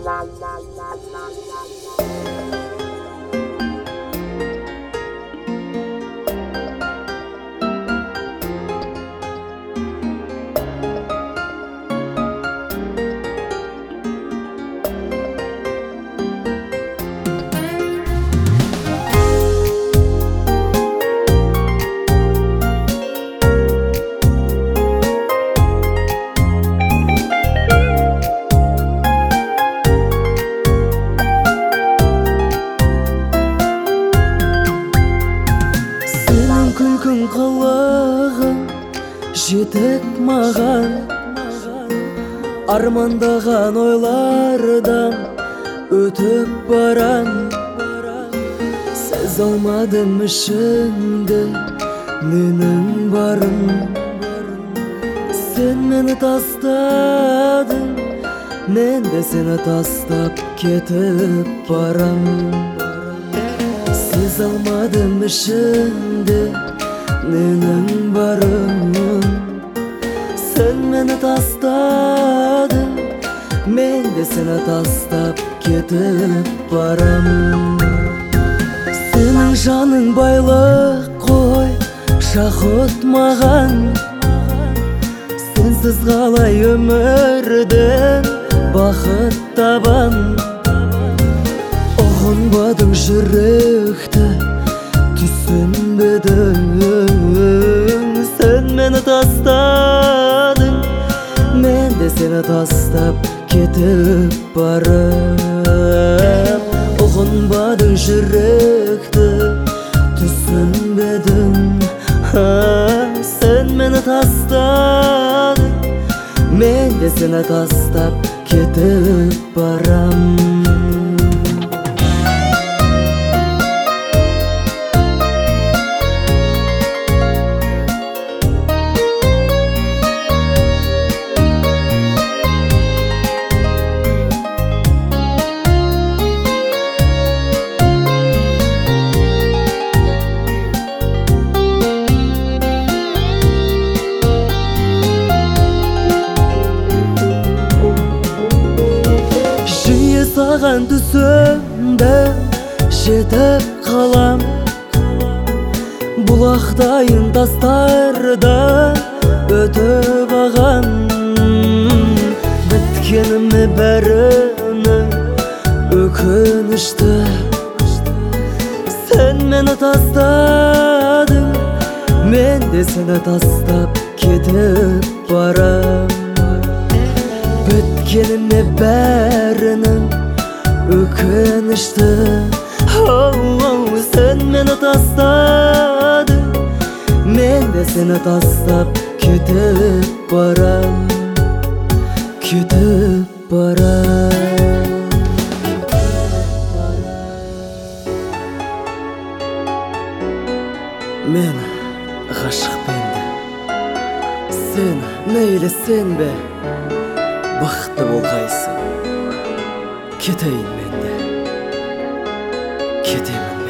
Күлкің қылығың жетік маған, армандаған ойлардан өтіп барам. Сез алмадым ішімде менің барым. Сен мені тастадың, мен де сені тастап кетіп барам. Сез алмадым ішімде менің барым. Сен мені тастадың, мен де сені тастап кетіп барам. Сенің жаның байлық қой, шақыт маған. Сенсіз қалай өмірден бақыт табам. Ұғынбадың жүректі, түсінбедің. Сен мені тастадың, мен де сені тастап кетіп барам. Ұғынбадың жүректі, түсінбедің. Сен мені тастадың, мен де сені тастап кетіп барам. Саған түсімді жетіп қалам. Бұлақтайын тастарда өтіп ағам. Біткеніме бәріні өкінішті. Сен мені тастадың, мен де сені тастап кетіп барам. Біткеніме бәрінің өкінішті. Сен мені тастадың, мен де сені тастап кетіп барам. Кетіп барам. Мен ғашық пенде, сен мейлі сен бе, бақытты болғайсың. Кетейін мен де, кетемін.